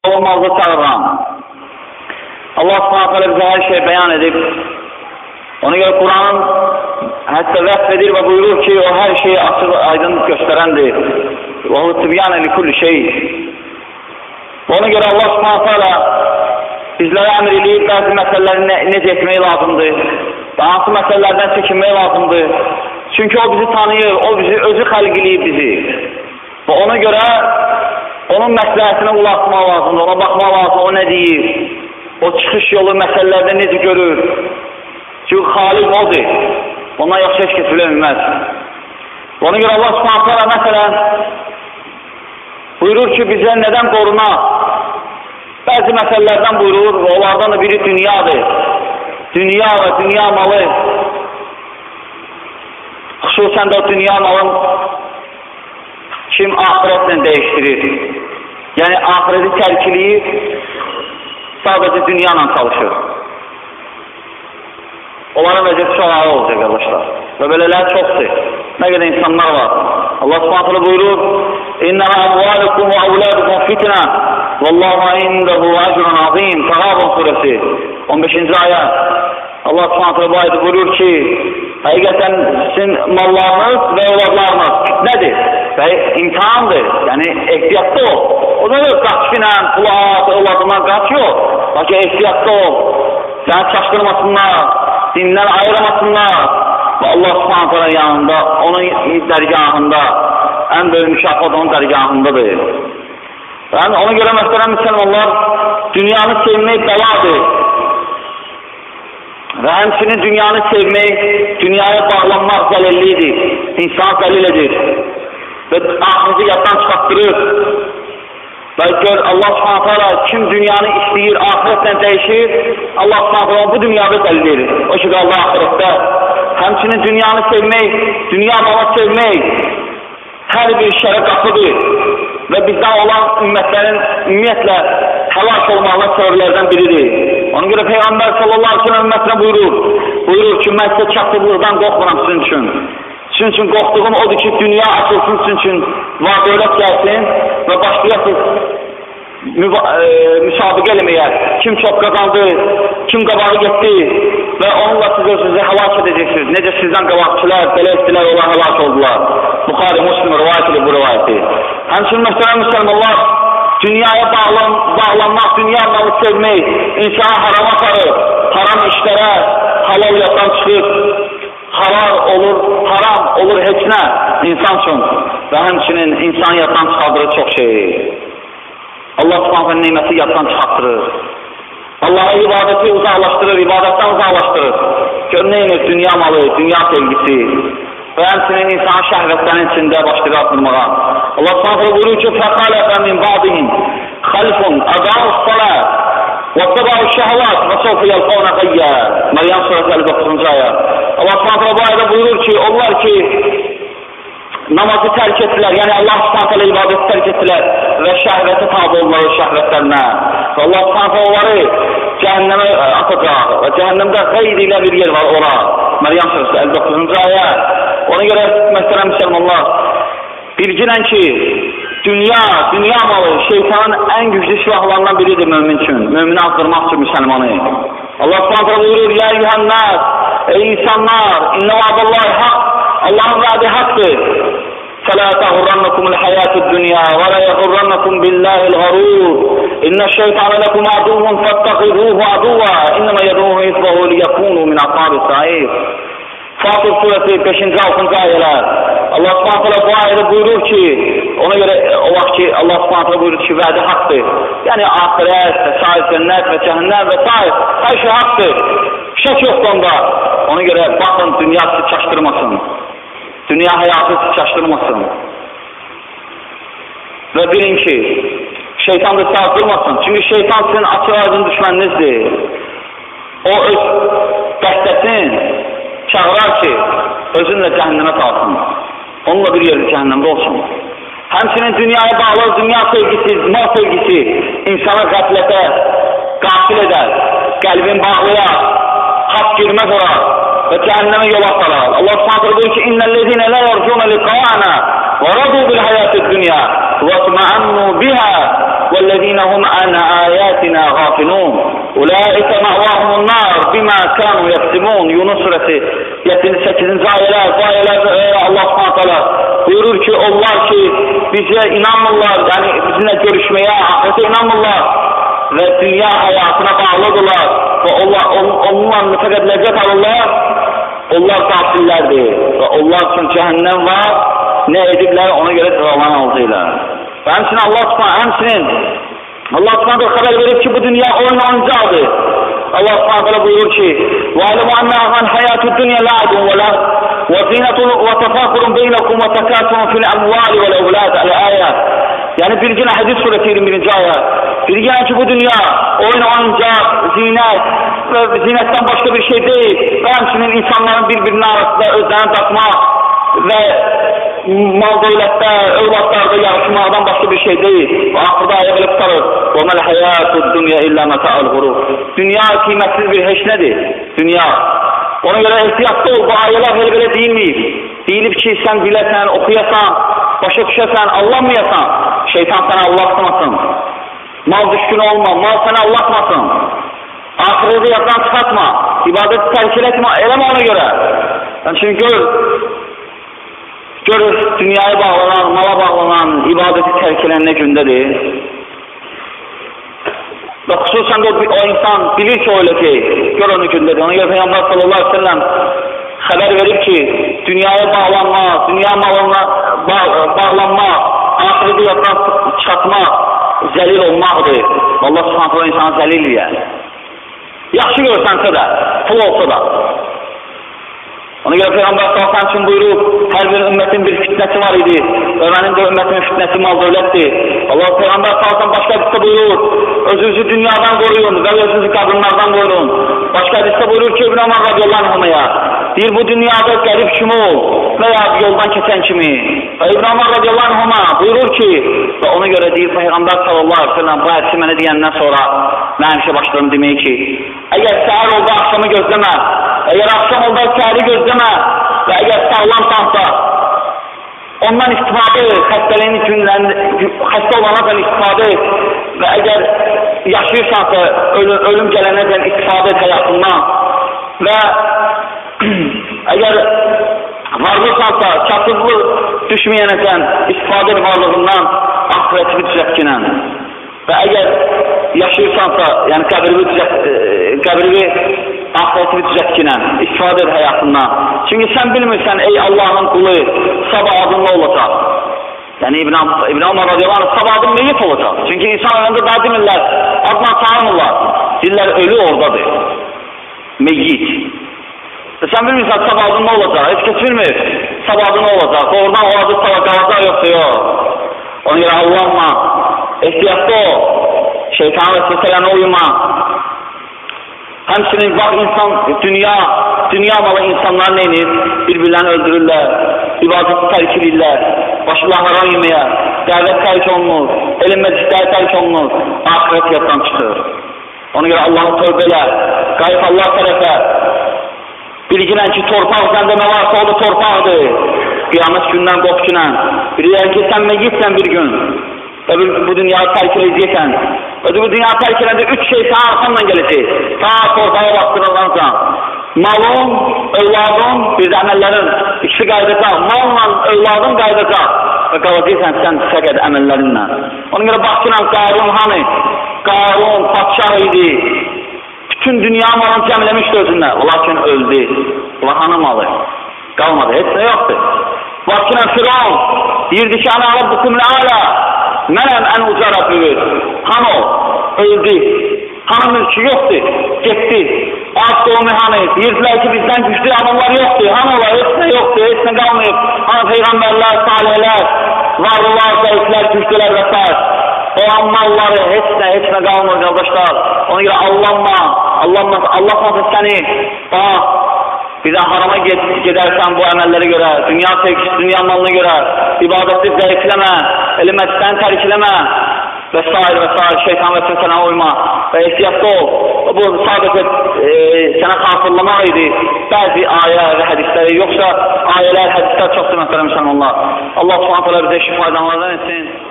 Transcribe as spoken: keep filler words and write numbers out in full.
olmazda çağıran. Allah subhanahu teala bize her şeyi beyan edip, ona göre Kur'an'ın hətta vəsf edir və buyurur ki, o her şeyi açıq, aydın göstərəndir. Və o tibyanə li kulli şey. Ona göre Allah subhanahu teala bizlərə əmr eləyib, bəzi məsələləri ne, necə etmək lazımdır, və hansı məsələlərdən çəkinmək lazımdır. Çünki o bizi tanıyır, o bizi özü xəlq eləyib bizi. Və ona göre onun məsləhətinə ulaşmaq lazımdır, ona baxmaq lazım, o nə deyir, o çıxış yolu məsələlərdə necə görür. Çünki xaliq odur, ondan yaxşı heç kəs bilə bilməz. Ona görə Allah subhanahu teala məsələn buyurur ki, bizə nədən qorumaq? Bəzi məsələlərdən buyurur və onlardan da biri dünyadır. Dünya və dünya malı, xüsusən də o dünya malın kim ahirətlə dəyişdirir. Yəni, ahireti tərkiliyib sadəcə dünya ilə çalışır. Onların vəziyyəti çox ağır olacaq, qardaşlar. Və belələr çoxdur. Nə qədər insanlar var. Allah subhanahu teala buyurur: "İnnema amvalukum və auladukum fitnə, vallahu indehu ecrun azim." Təğabun surəsi on beşinci ayə. Allah subhanahu teala bu ayədə buyurur ki, həqiqətən sizin mallarınız və evladlarınız fitnədir və imtihandır. Yəni, ehtiyatlı ol. O da yox, qaçfinə, pula, evladından qaç yox. Lakin ehtiyatlı ol. Səni çaşdırmasınlar, dindən ayırmasınlar. Və Allah subhanahu teala yanında, onun dərgahında, ən böyük mükafat onun dərgahındadır. Yəni, ona görə məsələn, müsəlmanlar, dünyanı sevmək bəladır. Və həmçinin dünyanı sevmək, dünyaya bağlanmaq zəlillidir, insan zəlil edir və ahireti yaddan çıxartdırır. Və gör, Allah subhanahu teala kim dünyanı istəyir, ahirətlə dəyişir, Allah subhanahu teala bu dünyada zəlil edir. O ki, Allah ahirətdə. Həmçinin dünyanı sevmək, dünya malı sevmək hər bir şərə qapıdır və bizdən olan ümmətlərin ümumiyyətlə həlak olmağına səbəblərdən biridir. Ona görə Peyğəmbər sallallahu aleyhi ve sellem ümmətinə buyurur, buyurur ki, mən sizə çatdırlıqdan qorxmuram sizin üçün. Sizin üçün qorxduğum odur ki, dünya açılsın sizin üçün, var dövlət gəlsin və başlayasınız müsabiqə eləməyə. Kim çox qazandı, kim qabağı getdi və onunla siz özünüzü həlak edəcəksiniz. Necə sizdən qabaqçılar, belə etdilər, onlar həlak oldular. Buxari, Müslim rivayət edir bu rivayəti. Həmçinin məsələn, müsəlmanlar, dünyaya bağlan, bağlanmaq, dünya malı sevmək, insana harama aparır, haram işlərə, halal yoldan çıxır, halal olur, haram olur heç nə insan üçün və həmçinin insan yaddan çıxardırır çox şey. Allah subhanahu niməti yaddan çıxartdırır. Allah'a ibadeti uzaqlaşdırır, ibadətdən uzaqlaşdırır. Gör neyinir? Dünya malı, dünya sevgisi və həmçinin insan şəhvətlərin içində başlayır atılmağa. Allah subhanahu buyuruyor ki, فَخَلَفَ مِنْ بَعْضِهِمْ خَلْفٌ أَضَاعُوا الصَّلَاةَ وَاتَّبَعُوا الشَّهَوَاتِ وَسَوْفَ يَلْقَوْنَ غَيًّا. Məryəm surəsi əlli doqquzuncu ayə. Allah subhanahu bu ayədə buyurur ki, onlar ki namazı tərk etdilər, yəni Allah subhanahu ibadəti tərk etdilər və şəhvəti tabi olmalı şəhvətlərinə. Və Allah subhanahu onları cəhənnəmə atacaq və cəhənnəmdə qeyd ilə bir yer var ora. Məryəm surəsi əlli doqquzuncu ayə. Ona görə məsələn müsəlmanlar, bilginən ki, dünya, dünya malı şeytanın ən güclü silahlarından biridir mömin üçün, mömini azdırmaq üçün müsəlmanı. Allah subhanahu buyurur, ya yuhannaz, ey insanlar, inna va'dallahi haqq, Allah'ın vaadi haktır. فَلَا تَغُرَّنَّكُمُ الْحَيَاةُ الدُّنْيَا وَلَا يَغُرَّنَّكُمْ بِاللّٰهِ الْغَرُورُ إِنَّ الشَّيْطَانَ لَكُمْ عَدُوٌّ فَاتَّخِذُوهُ عَدُوًّا إِنَّمَا يَدْعُو حِزْبَهُ لِيَكُونُوا مِنْ أَصْحَابِ السَّعِيرِ. Fatır suresi beşinci altıncı ayələr. Allah subhanahu bu ayədə buyurur ki, ona görə o vaxt ki Allah subhanahu buyurur ki, vədi haqqdır. Yəni ahirət, sair cənnət və cəhənnəm və sair hər şey haqqdır. Şək yoxdur onda. Ona görə baxın dünya sizi çaşdırmasın. Dünya həyatı sizi çaşdırmasın. Və bilin ki, şeytan da çaşdırmasın. Çünki şeytan sizin açıq aydın düşməninizdir. O öz dəstəsin çağırar ki, özünlə cəhənnəmə qalsın. Onunla bir yerdə cəhənnəmdə olsun. Həmçinin dünyaya bağlı dünya sevgisi, mal sevgisi insana qəflətə qafil edər, qəlbin bağlayar, haqq girməz olar və cəhənnəmə yol aparar. Allah subhanahu buyurur ki, İnnellezine la yercuna liqa'ana وَرَضُوا بِالْحَيَاةِ الدُّنْيَا وَاطْمَأَنُّوا بِهَا وَالَّذِينَ هُمْ عَنْ آيَاتِنَا غَافِلُونَ أُولَٰئِكَ مَأْوَاهُمُ النَّارُ بِمَا كَانُوا يَكْسِبُونَ. Yunus suresi yetmiş sekizinci ayələr, bu ayələrdə Allah Subhanahu taala buyurur ki, onlar ki bizə inanmırlar, yəni bizimlə görüşməyə, ahirete inanmırlar və dünya həyatına bağlıdırlar və onlar, on, onunla mütəqəd ləzzət alırlar, onlar qafillərdir və onlar üçün cəhənnəm var, nə ediblər ona görə cəzalan alacaqlar. Və həmçinin Allah Subhanahu, həmçinin Allah Subhanahu xəbər verir ki, bu dünya oyun oyuncaqdır. Allah Subhanahu buyurur ki: "Va'lamu anna al-hayatu dunya la'ibun wa la wa zinatun wa tafakhurun beynakum wa takathurun fil amwali wal awlad." Al-aya. Yəni bilgin Hədid surəsi iyirmi birinci ayə. Bilgin ki, bu dünya oyun oyuncaq, zinət və zinətdən başqa bir şey deyil. Və həmçinin insanların bir-birinin arasında özlərini tapmaq və mal dövlətdə, övladlarda yarışmaqdan başqa bir şey deyil. Və axırda ayə belə tutarır: "Və məl hayatud dunya illa mata'ul ghurur." Dünya qiymətli bir heç nədir? Dünya. Ona görə ehtiyatlı ol, bu ayələr elə belə deyilməyib. Deyilib ki, sən biləsən, oxuyasan, başa düşəsən, Allahmayasan, şeytan sənə Allahsınasın. Mal düşkün olma, mal sənə Allahsınasın. Ahireti yaddan çıxartma, ibadeti tərk etmə, eləmə ona görə. Yəni şimdi gör, görür dünyaya bağlanan, mala bağlanan, ibadeti tərk edən nə gündədir. Və xüsusən də o, o insan bilir ki, öyle ki, gör onu gündədir. Ona görə Peyğəmbər sallallahu aleyhi ve sellem xəbər verir ki, dünyaya bağlanma, dünya malına bağ, bağlanma, ahireti yaddan çıxartmaq, zəlil olmaqdır. Allah subhanahu insanı zəlil edir. Yaxşı görsənsə də, pul olsa da. Ona görə Peyğəmbər sallallahu aleyhi ve sellem üçün buyurub, hər bir ümmətin bir fitnəsi var idi və mənim də ümmətimin fitnəsi mal dövlətdir. Allah Peyğəmbər sallallahu aleyhi ve sellem başqa hədisdə buyurur, özünüzü dünyadan qoruyun və özünüzü qadınlardan qoruyun. Başqa hədisdə buyurur ki, İbn Ömər radiyallahu anhumaya, deyir, bu dünyada qərib kimi ol və ya yoldan keçən kimi. Və İbn Ömər radiyallahu anhuma buyurur ki, və ona görə deyir Peyğəmbər sallallahu aleyhi ve sellem bu hədisi mənə deyəndən sonra mən həmişə başladım demək ki, əgər səhər olda axşamı gözləmə, əgər axşam olda səhəri gözləmə və əgər sağlamsansa, ondan istifadə et, xəstəliyin günlərində, xəstə olanlardan istifadə et və əgər yaşayırsansa, ölüm, ölüm gələnlərdən istifadə et həyatından və əgər varlıqsansa, kasızlıq düşməyənəcən istifadə et varlığından, ahirəti düzətkinən və əgər yaşayırsansa, yəni qəbrivi qəbrivi ahirəti düzətkinən, istifadə et həyatından. Çünki sən bilmirsən, ey Allahın qulu, sabah adın nə olacaq? Yəni İbn Ömər radiyallahu anh, sabah adın meyyit olacaq. Çünki insan önündə daha demirlər, adına tanımırlar. Deyirlər, ölü oradadır. Meyyit. E sən bilmirsən, sabah adın nə olacaq? Heç kəs bilmir, sabah adın nə olacaq? Oradan o adı sabah qalacaq, yoxsa yox. Ona görə Allah'la ehtiyatlı ol, şeytan və sesələnə uyma. Həmçinin bak insan, dünya, dünya malı insanlar neyinir? Bir-birlərini öldürürlər, ibadeti tərk edirlər, başına haram yeməyə, dəvət tərk olunur, elm məclisləri tərk olunur, ahirət yaddan çıxır. Ona görə Allah'ı tövbə elə, qayıt Allah tərəfə, bilginən ki, torpaq səndə nə varsa o da torpaqdır, qiyamət gündən qopkinən, bilirən ki, sən məyyitsən bir gün. Və bu dünyayı tərk edəcəksən. Və bu dünyayı tərk edəndə üç şey sənə arxanla gələcək. Ta torpağa bastırılansan. Malın, övladın, bir də əməllərin ikisi qaydacaq. Malla övladın qaydacaq. Və qalacaqsən sən fəqət əməllərinlə. Ona görə baxçınam, Qarun hanı? Qarun, patşah idi. Bütün dünya malını cəmləmişdi özündə. Lakin öldü. Ulan hanı malı? Qalmadı, heç nə yoxdur. Baxçınam, Firavun deyirdi ki, ana alıb bu kumlə ala. Mənəm ən uca Rabbimiz. Han o, öldü. Hanı mülkü yoxdur, getdi. Az doğumu hanı, deyirdilər ki, bizdən güclü adamlar yoxdur. Han ola, heç nə yoxdur, heç nə qalmayıb. Hanı peyğəmbərlər, salihlər, varlılar, zəiflər, güclülər və s. O ammalları, heç nə, heç nə qalmır, qardaşlar. Ona görə Allah'la, Allah'la, Allah'la səni, bax, bir də harama gedərsən bu əməlləri görə, dünya sevgisi, dünya malına görə, ibadətli zəifləmə, elmətdən tərk eləmə və s. və s. şeytan və sənə uyma və ehtiyatlı ol. Bu sadəcə e, sənə xatırlamaq idi bəzi ayə və hədisləri, yoxsa ayələr, hədislər çoxdur məsələn müsəlmanlar. Allah subhanət hələ bizə şifadanlardan etsin.